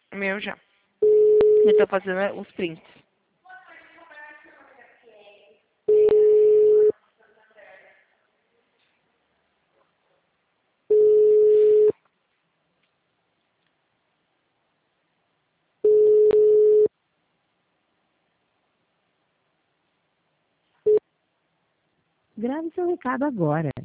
Meu já. Eu tô fazendo os prints. Grave seu recado agora.